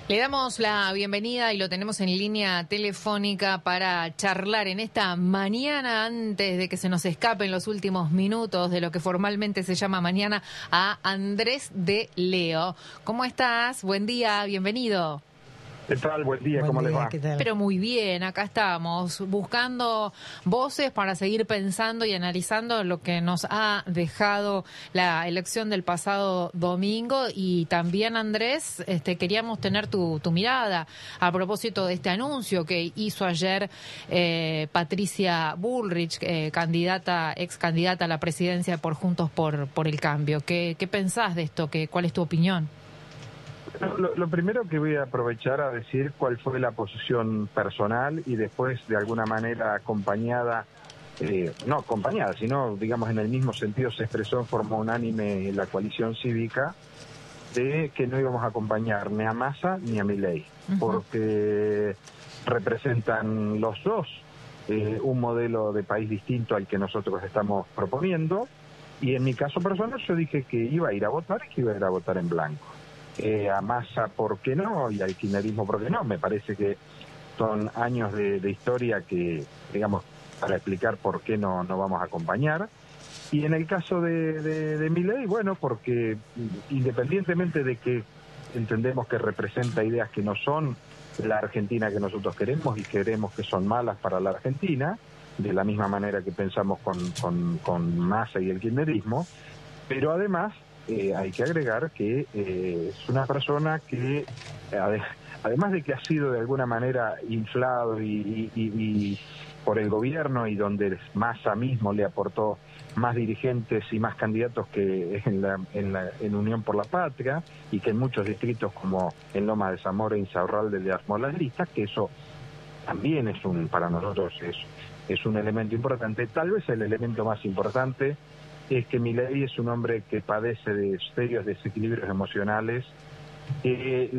Le damos la bienvenida y lo tenemos en línea telefónica para charlar en esta mañana, antes de que se nos escapen los últimos minutos de lo que formalmente se llama mañana, a Andrés de Leo. ¿Cómo estás? Buen día, bienvenido. ¿Qué tal? Buen día, ¿cómo les va? Pero muy bien, acá estamos buscando voces para seguir pensando y analizando lo que nos ha dejado la elección del pasado domingo. Y también, Andrés, queríamos tener tu mirada a propósito de este anuncio que hizo ayer Patricia Bullrich, ex candidata a la presidencia por Juntos por el Cambio. ¿Qué pensás de esto? ¿Cuál es tu opinión? Lo primero que voy a aprovechar a decir cuál fue la posición personal y después de alguna manera acompañada, no acompañada, sino digamos en el mismo sentido se expresó en forma unánime la coalición cívica de que no íbamos a acompañar ni a Massa ni a Milei, porque representan los dos un modelo de país distinto al que nosotros estamos proponiendo, y en mi caso personal yo dije que iba a ir a votar y que iba a ir a votar en blanco. A Massa, ¿por qué no? Y al kirchnerismo, ¿por qué no? Me parece que son años de historia que, digamos, para explicar por qué no vamos a acompañar. Y en el caso de Milei, bueno, porque independientemente de que entendemos que representa ideas que no son la Argentina que nosotros queremos y queremos que son malas para la Argentina, de la misma manera que pensamos con Massa y el kirchnerismo, pero además hay que agregar que es una persona que, además de que ha sido de alguna manera inflado y por el gobierno, y donde Massa mismo le aportó más dirigentes y más candidatos que en Unión por la Patria, y que en muchos distritos como en Loma de Zamora y Insaurralde le armó las listas, que eso también para nosotros es un elemento importante. Tal vez el elemento más importante es que Milei es un hombre que padece de serios desequilibrios emocionales que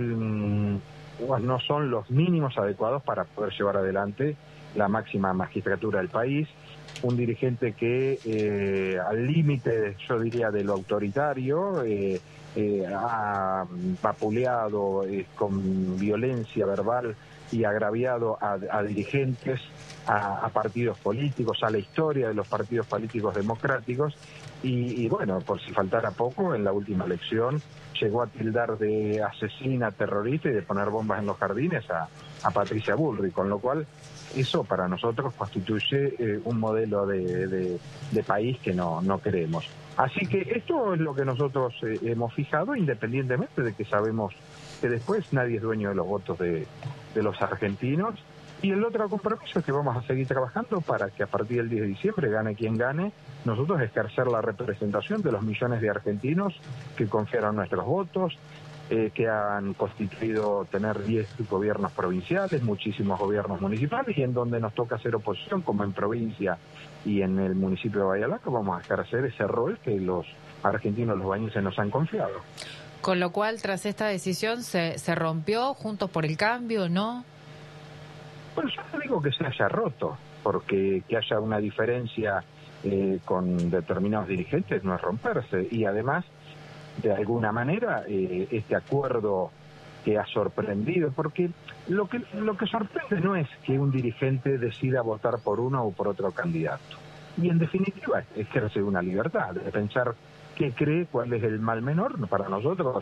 no son los mínimos adecuados para poder llevar adelante la máxima magistratura del país. Un dirigente que al límite, yo diría, de lo autoritario, ha vapuleado con violencia verbal y agraviado a dirigentes, a partidos políticos, a la historia de los partidos políticos democráticos, y bueno, por si faltara poco, en la última elección llegó a tildar de asesina, terrorista y de poner bombas en los jardines a Patricia Bullrich, con lo cual eso para nosotros constituye un modelo de país que no queremos. Así que esto es lo que nosotros hemos fijado, independientemente de que sabemos que después nadie es dueño de los votos de los argentinos. Y el otro compromiso es que vamos a seguir trabajando para que a partir del 10 de diciembre, gane quien gane, nosotros ejercer la representación de los millones de argentinos que confiaron nuestros votos, que han constituido tener 10 gobiernos provinciales, muchísimos gobiernos municipales, y en donde nos toca hacer oposición, como en provincia y en el municipio de Bahía Blanca, vamos a ejercer ese rol que los argentinos, los bañenses, nos han confiado. Con lo cual, tras esta decisión, ¿se rompió Juntos por el Cambio, no? Bueno, yo no digo que se haya roto, porque que haya una diferencia con determinados dirigentes no es romperse, y además, de alguna manera, este acuerdo que ha sorprendido, porque lo que sorprende no es que un dirigente decida votar por uno o por otro candidato, y en definitiva ejerce una libertad de pensar qué cree, cuál es el mal menor. Para nosotros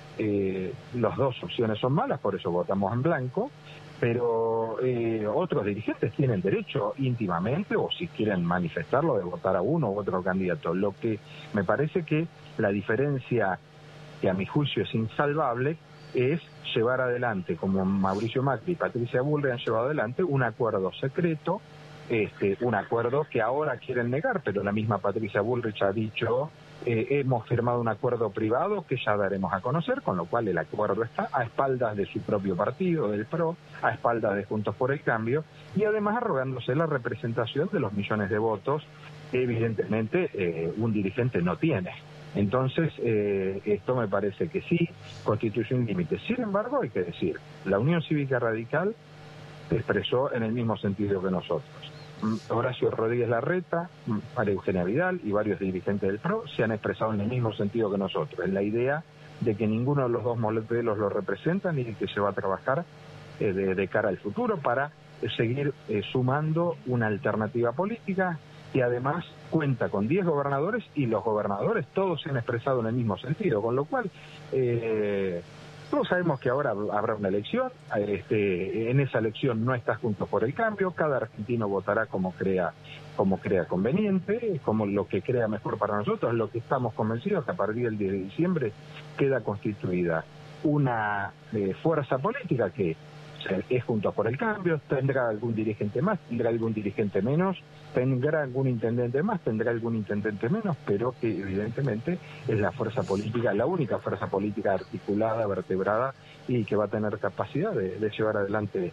las dos opciones son malas, por eso votamos en blanco, pero otros dirigentes tienen derecho íntimamente, o si quieren manifestarlo, de votar a uno u otro candidato. Lo que me parece que la diferencia, que a mi juicio es insalvable, es llevar adelante, como Mauricio Macri y Patricia Bullrich han llevado adelante, un acuerdo secreto, un acuerdo que ahora quieren negar, pero la misma Patricia Bullrich ha dicho: hemos firmado un acuerdo privado que ya daremos a conocer, con lo cual el acuerdo está a espaldas de su propio partido, del PRO, a espaldas de Juntos por el Cambio, y además arrogándose la representación de los millones de votos que evidentemente un dirigente no tiene. Entonces, esto me parece que sí constituye un límite. Sin embargo, hay que decir, la Unión Cívica Radical se expresó en el mismo sentido que nosotros. Horacio Rodríguez Larreta, María Eugenia Vidal y varios dirigentes del PRO se han expresado en el mismo sentido que nosotros, en la idea de que ninguno de los dos modelos lo representan y que se va a trabajar de cara al futuro para seguir sumando una alternativa política que además cuenta con 10 gobernadores y los gobernadores todos se han expresado en el mismo sentido, con lo cual todos sabemos que ahora habrá una elección, en esa elección no está Juntos por el Cambio, cada argentino votará como crea conveniente, como lo que crea mejor para nosotros. Lo que estamos convencidos que a partir del 10 de diciembre queda constituida una fuerza política que es Juntos por el Cambio, tendrá algún dirigente más, tendrá algún dirigente menos, tendrá algún intendente más, tendrá algún intendente menos, pero que evidentemente es la fuerza política, la única fuerza política articulada, vertebrada y que va a tener capacidad de llevar adelante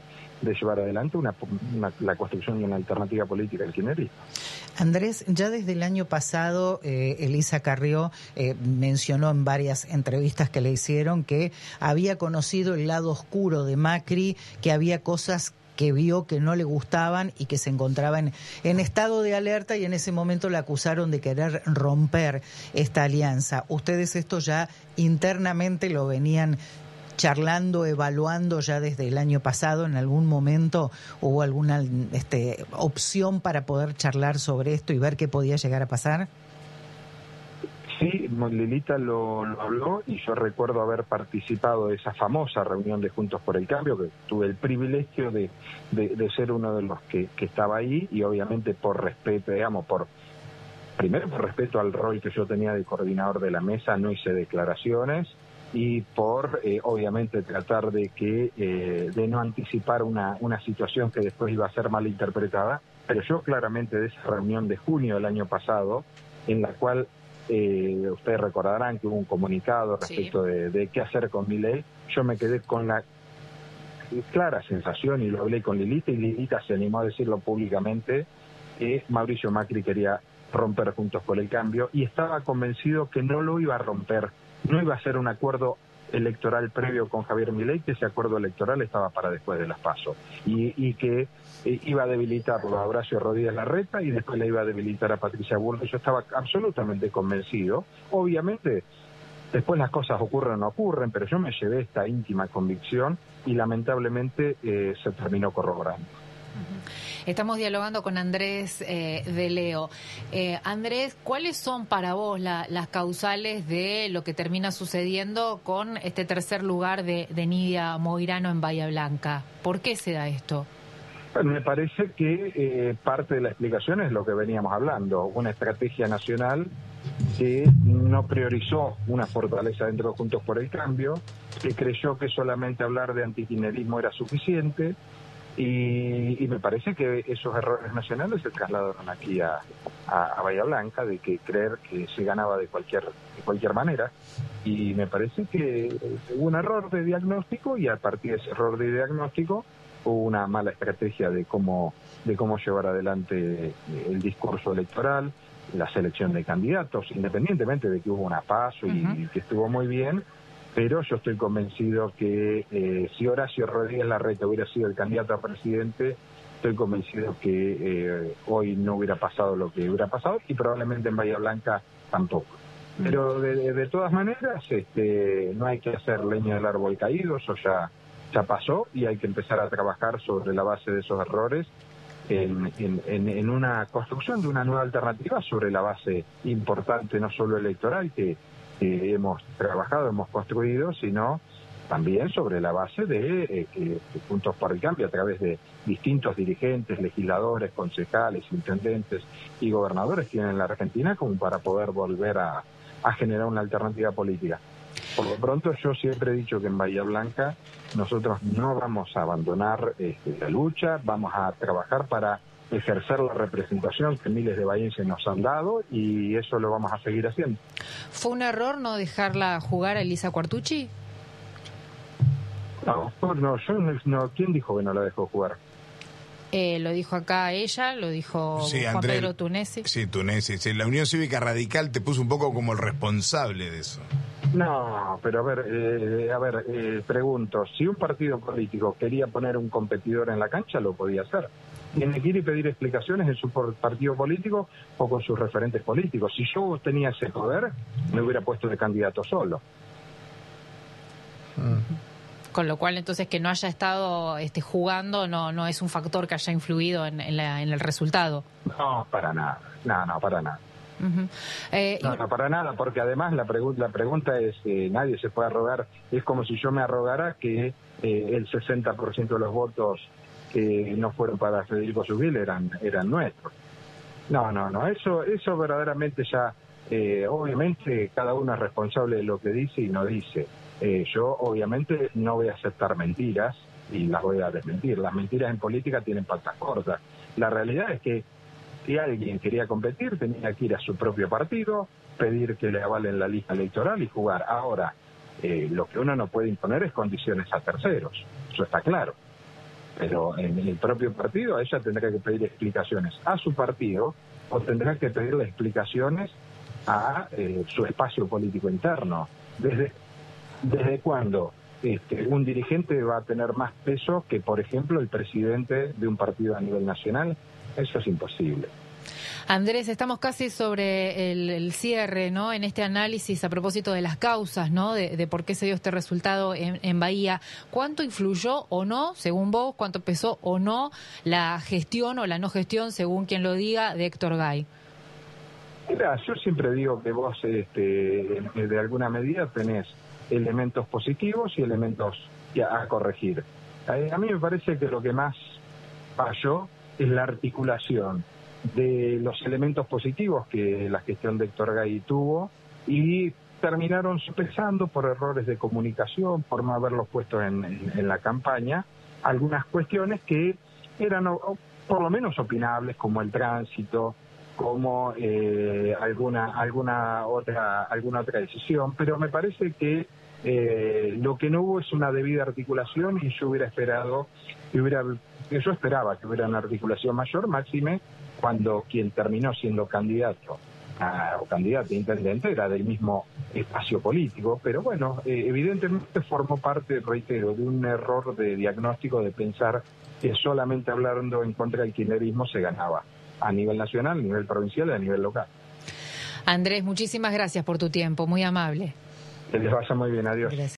la construcción de una alternativa política al kirchnerismo. Andrés, ya desde el año pasado, Elisa Carrió mencionó en varias entrevistas que le hicieron que había conocido el lado oscuro de Macri, que había cosas que vio que no le gustaban y que se encontraban en estado de alerta, y en ese momento la acusaron de querer romper esta alianza. ¿Ustedes esto ya internamente lo venían charlando, evaluando ya desde el año pasado? ¿En algún momento hubo alguna opción para poder charlar sobre esto y ver qué podía llegar a pasar? Sí, Lilita lo habló y yo recuerdo haber participado de esa famosa reunión de Juntos por el Cambio, que tuve el privilegio de ser uno de los que estaba ahí, y obviamente por respeto, primero por respeto al rol que yo tenía de coordinador de la mesa, no hice declaraciones, y por obviamente tratar de no anticipar una situación que después iba a ser mal interpretada. Pero yo claramente de esa reunión de junio del año pasado, en la cual ustedes recordarán que hubo un comunicado respecto de qué hacer con Milei, yo me quedé con la clara sensación, y lo hablé con Lilita, y Lilita se animó a decirlo públicamente, que Mauricio Macri quería romper Juntos por el Cambio, y estaba convencido que no lo iba a romper, no iba a ser un acuerdo electoral previo con Javier Milei, que ese acuerdo electoral estaba para después de las PASO, y que iba a debilitarlo a Horacio Rodríguez Larreta y después le iba a debilitar a Patricia Bullrich. Yo estaba absolutamente convencido. Obviamente después las cosas ocurren o no ocurren, pero yo me llevé esta íntima convicción y lamentablemente se terminó corroborando. Estamos dialogando con Andrés de Leo. Andrés, ¿cuáles son para vos las causales de lo que termina sucediendo con este tercer lugar de Nidia Moirano en Bahía Blanca? ¿Por qué se da esto? Bueno, me parece que parte de la explicación es lo que veníamos hablando, una estrategia nacional que no priorizó una fortaleza dentro de Juntos por el Cambio, que creyó que solamente hablar de antikirchnerismo era suficiente, y me parece que esos errores nacionales se trasladaron aquí a Bahía Blanca, de que creer que se ganaba de cualquier manera, y me parece que hubo un error de diagnóstico, y a partir de ese error de diagnóstico hubo una mala estrategia de cómo llevar adelante el discurso electoral, la selección de candidatos, independientemente de que hubo una PASO y que estuvo muy bien. Pero yo estoy convencido que si Horacio Rodríguez Larreta hubiera sido el candidato a presidente, estoy convencido que hoy no hubiera pasado lo que hubiera pasado, y probablemente en Bahía Blanca tampoco. Pero de todas maneras, no hay que hacer leña del árbol caído, eso ya pasó, y hay que empezar a trabajar sobre la base de esos errores en una construcción de una nueva alternativa, sobre la base importante no solo electoral que hemos trabajado, hemos construido, sino también sobre la base de Juntos por el Cambio, a través de distintos dirigentes, legisladores, concejales, intendentes y gobernadores que tienen en la Argentina, como para poder volver a generar una alternativa política. Por lo pronto, yo siempre he dicho que en Bahía Blanca nosotros no vamos a abandonar la lucha, vamos a trabajar para ejercer la representación que miles de bahienses nos han dado, y eso lo vamos a seguir haciendo. ¿Fue un error no dejarla jugar a Elisa Quartucci? No, yo ¿quién dijo que no la dejó jugar? Lo dijo acá ella, lo dijo Juan André, Pedro Tunesi. Sí, Tunesi. Sí, la Unión Cívica Radical te puso un poco como el responsable de eso. No, pero a ver, pregunto, si un partido político quería poner un competidor en la cancha, lo podía hacer. Tiene que ir y pedir explicaciones en su partido político o con sus referentes políticos. Si yo tenía ese poder, me hubiera puesto de candidato solo. Con lo cual, entonces, que no haya estado jugando no es un factor que haya influido en el resultado. No, para nada. No, para nada. No, para nada, porque además la pregunta es, nadie se puede arrogar, es como si yo me arrogara que el 60% de los votos que no fueron para Federico Subil eran nuestros. No, eso verdaderamente ya, obviamente cada uno es responsable de lo que dice y no dice. Yo obviamente no voy a aceptar mentiras y las voy a desmentir. Las mentiras en política tienen patas cortas. La realidad es que si alguien quería competir, tenía que ir a su propio partido, pedir que le avalen la lista electoral y jugar. Ahora, lo que uno no puede imponer es condiciones a terceros, eso está claro. Pero en el propio partido ella tendrá que pedir explicaciones a su partido o tendrá que pedirle explicaciones a su espacio político interno. ¿Desde cuándo un dirigente va a tener más peso que, por ejemplo, el presidente de un partido a nivel nacional? Eso es imposible. Andrés, estamos casi sobre el cierre, ¿no? En este análisis a propósito de las causas, ¿no? De por qué se dio este resultado en Bahía. ¿Cuánto influyó o no, según vos, cuánto pesó o no la gestión o la no gestión, según quien lo diga, de Héctor Gay? Mira, yo siempre digo que vos, de alguna medida, tenés elementos positivos y elementos a corregir. A mí me parece que lo que más falló es la articulación de los elementos positivos que la gestión de Héctor Gay tuvo y terminaron sopesando por errores de comunicación, por no haberlos puesto en la campaña, algunas cuestiones que eran por lo menos opinables, como el tránsito, como alguna otra decisión, pero me parece que lo que no hubo es una debida articulación y yo esperaba que hubiera una articulación mayor, máxime cuando quien terminó siendo candidato o candidata a intendente era del mismo espacio político, pero bueno, evidentemente formó parte, reitero, de un error de diagnóstico de pensar que solamente hablando en contra del kirchnerismo se ganaba a nivel nacional, a nivel provincial y a nivel local. Andrés, muchísimas gracias por tu tiempo, muy amable. Que les vaya muy bien, adiós. Gracias.